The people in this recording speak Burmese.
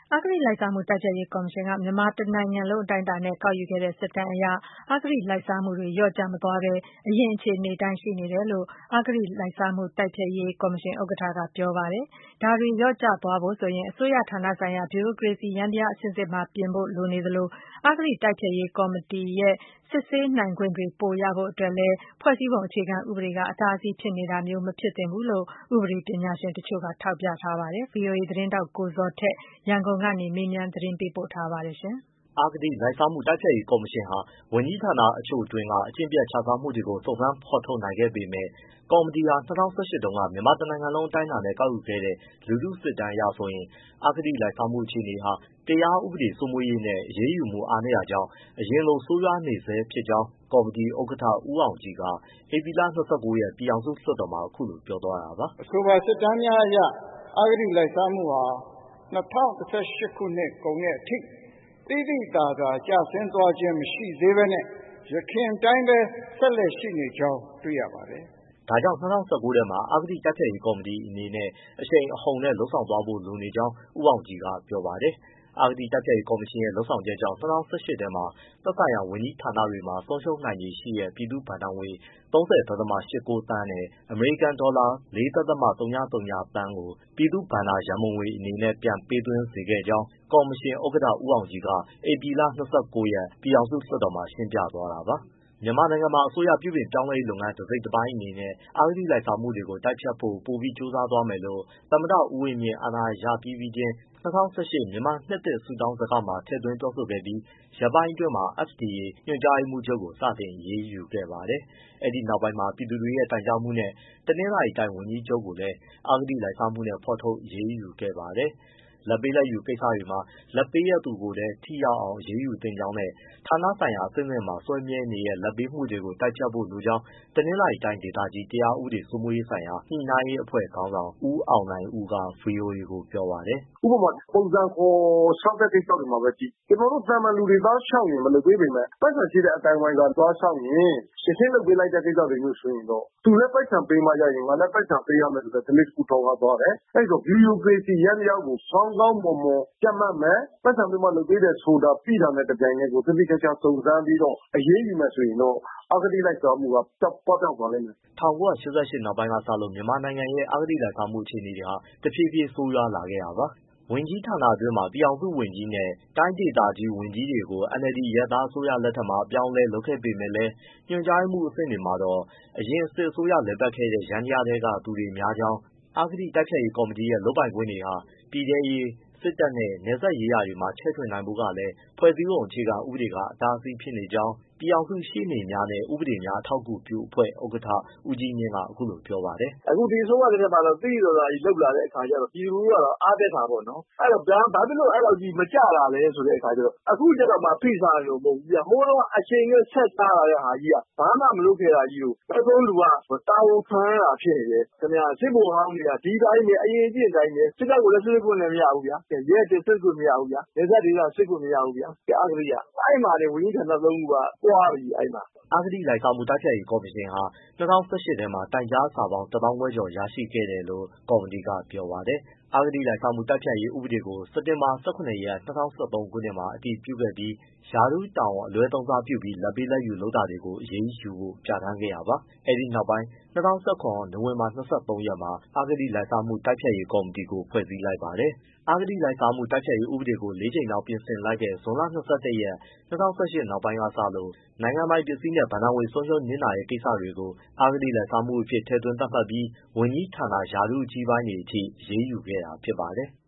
အဂတိလိုက်စားမှုတိုက်ဖျက်ရေးကော်မရှင်က မြန်မာတနိုင်ငံလုံးအတိုင်းအတာနဲ့ကောက်ယူခဲ့တဲ့စစ်တမ်းအရ အဂတိလိုက်စားမှုတွေလျော့ကျမသွားဘဲ အရင်အခြေအနေအတိုင်းရှိနေတယ်လို့ အဂတိလိုက်စားမှုတိုက်ဖျက်ရေးကော်မရှင်ဥက္ကဋ္ဌကပြောပါတယ်။ ဒါတွေလျော့ကျသွားဖို့ဆိုရင် အစိုးရဌာနဆိုင်ရာဗျူရိုကရေစီယန္တရားအဆင့်ဆင့်မှာပြင်ဖို့လိုနေသလို အဂတိတိုက်ဖျက်ရေးကော်မတီရဲ့စစ်ဆေးနိုင်ခွင့်တွေပိုရဖို့အတွက်လည်း ဖွဲ့စည်းပုံအခြေခံဥပဒေက အတားအဆီးဖြစ်နေတာမျိုးမဖြစ်သင့်ဘူးလို့ ဥပဒေပညာရှင်တချို့ကထောက်ပြထားပါတယ်။ VOA သတင်းထောက်ကိုဇော်ထက် ရန်ကုန်ကနေမေးမြန်းသတင်းပေးပို့ထားပါတယ်။အဂတိလိုက်စားမှုတိုက်ဖျက်ရေးကော်မရှင်ဟာ ဝန်ကြီးဌာနအချို့အတွင်းကအကျင့်ပျက်ခြစားမှုတွေကို စုံစမ်းဖော်ထုတ်နိုင်ခဲ့ပေမဲ့ ကော်မတီဟာ ၂၀၁၈ တုန်းက မြန်မာတနိုင်ငံလုံးအတိုင်းအတာနဲ့ကောက်ယူခဲ့တဲ့ လူထုစစ်တမ်းအရဆိုရင် အဂတိလိုက်စားမှုအခြေအနေဟာ တရားဥပဒေစိုးမိုးရေးနဲ့ အရေးယူမှုအားနည်းတာကြောင့် အရင်လိုဆိုးရွားနေဆဲဖြစ်ကြောင်း ကော်မတီဥက္ကဋ္ဌ ဦးအောင်ကြည်က ဧပြီလ ၂၉ ရက် ပြည်ထောင်စုလွှတ်တော်မှာ အခုလိုပြောသွားတာပါ။ “အဆိုပါစစ်တမ်းများအရ အဂတိလိုက်စားမှုဟာ ၂၀၁၈ ခုနှစ်ကုန်တဲ့အထိ သိသိသာသာကျဆင်းသွားခြင်းမရှိသေးဘဲနဲ့ ယခင်အတိုင်းပဲ ဆက်လက်ရှိနေကြောင်းတွေ့ရပါတယ်။ ” ဒါကြောင့် ၂၀၁၉ ထဲမှာ အဂတိတိုက်ဖျက်ရေးကော်မတီအနေနဲ့ အရှိန်အဟုန်နဲ့လုပ်ဆောင်သွားဖို့လိုနေကြောင်း ဦးအောင်ကြည်ကပြောပါတယ်။ အဂတိတိုက်ဖျက်ရေးကော်မရှင်ရဲ့လုပ်ဆောင်ချက်ကြောင့် ၂၀၁၈ ထဲမှာ သက်ဆိုင်ရာဝန်ကြီးဌာနတွေမှာ ဆုံးရှုံးနိုင်ခြေရှိတဲ့ ပြည်သူ့ဘဏ္ဍာငွေ ၃၀.၈၉ သန်းနဲ့ အမေရိကန်ဒေါ်လာ ၄.၀၀ သန်းကို ပြည်သူ့ဘဏ္ဍာရန်ပုံငွေအနေနဲ့ ပြန်ပေးသွင်းစေခဲ့ကြောင်း ကော်မရှင်ဥက္ကဋ္ဌ ဦးအောင်ကြည်က ဧပြီလ ၂၉ ရက် ပြည်ထောင်စုလွှတ်တော်မှာ ရှင်းပြသွားတာပါ။ မြန်မာနိုင်ငံမှာ အစိုးရပြုပြင်ပြောင်းလဲရေးလုပ်ငန်းတစိတ်တပိုင်းအနေနဲ့ အဂတိလိုက်စားမှုတွေကို တိုက်ဖျက်ဖို့ ပိုပြီးကြိုးစားသွားမယ်လို့ သမ္မတဦးဝင်းမြင့် အာဏာရပြီးပြီးချင်း ၂၀၁၈ မြန်မာနှစ်သစ်ဆုတောင်းစကားမှာ ထည့်သွင်းပြောဆိုခဲ့ပြီး ရက်ပိုင်းအတွင်းမှာ FDA ညွှန်ကြားရေးမှူးချုပ်ကို စတင်အရေးယူခဲ့ပါတယ်။ အဲဒီနောက်ပိုင်းမှာ ပြည်သူတွေရဲ့တိုင်ကြားမှုနဲ့ တနင်္သာရီတိုင်းဝန်ကြီးချုပ်ကိုလည်း အဂတိလိုက်စားမှုနဲ့ ဖော်ထုတ်အရေးယူခဲ့ပါတယ်။ လာဘ်ပေးလာဘ်ယူကိစ္စတွေမှာ လာဘ်ပေးတဲ့သူကိုလည်း ထိရောက်အောင်အရေးယူသင့်ကြောင်းနဲ့ ဌာနဆိုင်ရာအဆင့်ဆင့်မှာ စွဲမြဲနေတဲ့ လာဘ်ပေးမှုတွေကို တိုက်ဖျက်ဖို့လိုကြောင်း တနင်္သာရီတိုင်းဒေသကြီး တရားဥပဒေစိုးမိုးရေးဆိုင်ရာ ညှိနှိုင်းရေးအဖွဲ့ခေါင်းဆောင် ဦးအောင်နိုင်ဦးက ဗွီအိုအေကိုပြောပါတယ်။ “ဥပမာ ပုံစံဖော်လျှောက်တဲ့ကိစ္စတွေမှာပဲကြည့် ကျနော်တို့သာမန်လူတွေသွားလျှောက်ရင် မလုပ်ပေးပေမဲ့ ပိုက်ဆံရှိတဲ့အသိုင်းအဝိုင်းကသွားလျှောက်ရင် ချက်ချင်းလုပ်ပေးလိုက်တဲ့ကိစ္စတွေမျိုးဆိုရင်တော့ သူလည်းပိုက်ဆံပေးမှရရင် ငါလည်းပိုက်ဆံပေးရမယ်ဆိုတဲ့ ဓလေ့တခုထွန်းကားသွားတယ်။ အဲဒီတော့ ဗျူရိုကရေစီယန္တရားကို ကောင်းကောင်းမွန်မွန်ကြပ်မတ်မယ်။ ပိုက်ဆံပေးမှလုပ်ပေးတယ်ဆိုတာ သိတာနဲ့တပြိုင်နက်ကို သေသေချာချာစုံစမ်းပြီးတော့ အရေးယူမယ်ဆိုရင်တော့ အဂတိလိုက်စားမှုက ပပျောက်သွားလိမ့်မယ်။ ” ၁၉၈၈ နောက်ပိုင်းကစလို့ မြန်မာနိုင်ငံရဲ့ အဂတိလိုက်စားမှုအခြေအနေဟာ တဖြည်းဖြည်းဆိုးရွားလာခဲ့တာပါ။ ဝန်ကြီးဌာနတွင်းမှာ ပြည်ထောင်စုဝန်ကြီးနဲ့ တိုင်းဒေသကြီးဝန်ကြီးတွေကို NLD အရပ်သားအစိုးရလက်ထက်မှာ အပြောင်းအလဲလုပ်ခဲ့ပေမဲ့လည်း ညွှန်ကြားရေးမှူးအဆင့်တွေမှာတော့ အရင်စစ်အစိုးရလည်ပတ်ခဲ့တဲ့ ယန္တရားထဲကသူတွေများကြောင်း အဂတိတိုက်ဖျက်ရေးကော်မတီရဲ့လုပ်ပိုင်ခွင့်တွေဟာ ပြည်ထဲရေး၊ စစ်တပ်နဲ့ နယ်စပ်ရေးရာတွေမှာ ချဲ့ထွင်နိုင်ဖို့ကလည်း ဖွဲ့စည်းပုံအခြေခံဥပဒေက အတားအဆီးဖြစ်နေကြောင်း ပြည်ထောင်စုရှေ့နေများနှင့် ဥပဒေများအထောက်အကူပြုအဖွဲ့ ဥက္ကဋ္ဌ ဦးကြီးမြင့်က အခုလိုပြောပါတယ်။ “အခုဒီအစိုးရလက်ထက်မှာတော့ သိသိသာသာကြီးလုပ်လာတဲ့အခါကျတော့ ပြည်သူလူထုကတော့ အားတက်တာပေါ့နော်။ အဲဒီတော့ ဘာဖြစ်လို့အဲဒီလောက်ကြီးမကျတာလဲဆိုတဲ့အခါကျတော့ အခုကျတော့မှ ဖိစားနေလို့မဟုတ်ဘူးဗျ။ ဟိုတုန်းကအချိန်နဲ့ဆက်ထားလာတဲ့ဟာကြီးက ဘာမှမလုပ်ခဲ့တာကြီးကို ဘယ်သူကတာဝန်ခံရတာဖြစ်နေတယ်။ စစ်ဗိုလ်ဟောင်းတွေက ဒီအတိုင်းပဲ အရင်အကျင့်အတိုင်းပဲ စစ်တပ်ကိုလည်း စစ်ဆေးခွင့်လည်းမရဘူးဗျာ။ ရဲစစ်ဆေးခွင့်မရဘူးဗျာ။ နယ်စပ်ဒေသစစ်ခွင့်မရဘူးဗျာ။ အဂတိက အဲဒီမှာတင်ဝန်ကြီးဌာန သုံးခုက ကွာပြီအဲဒီမှာ။ ” အဂတိလိုက်စားမှုတိုက်ဖျက်ရေးကော်မရှင်ဟာ ၂၀၁၈ ထဲမှာ တိုင်ကြားစာပေါင်း ၁၅,၀၀၀ ကျော်ရရှိခဲ့တယ်လို့ ကော်မတီကပြောပါတယ်။ အဂတိလိုက်စားမှုတိုက်ဖျက်ရေးဥပဒေကို စက်တင်ဘာ ၁၇ ရက် ၂၀၁၃ ခုနှစ်မှာ အတည်ပြုခဲ့ပြီး ရာထူးတာဝန်အလွဲသုံးစားပြုပြီး လာဘ်ပေးလာဘ်ယူလုပ်တာတွေကို အရေးယူဖို့ ပြဋ္ဌာန်းခဲ့တာပါ။ အဲဒီနောက်ပိုင်း ၂၀၁၇ နိုဝင်ဘာ ၂၃ ရက်မှာ အဂတိလိုက်စားမှုတိုက်ဖျက်ရေးကော်မတီကို ဖွဲ့စည်းလိုက်ပါတယ်။ အဂတိလိုက်စားမှုတိုက်ဖျက်ရေးဥပဒေကို လေးကြိမ်မြောက်ပြင်ဆင်လိုက်တဲ့ ဇွန်လ ၂၁ ရက် ၂၀၁၈ နောက်ပိုင်းကစလို့ နိုင်ငံပိုင်ပစ္စည်းနဲ့ ဘဏ္ဍာငွေဆုံးရှုံးနစ်နာတဲ့ကိစ္စတွေကို အဂတိလိုက်စားမှုအဖြစ် ထည့်သွင်းသတ်မှတ်ပြီး ဝန်ကြီးဌာန ရာထူးအကြီးပိုင်းတွေအထိ အရေးယူခဲ့တာဖြစ်ပါတယ်။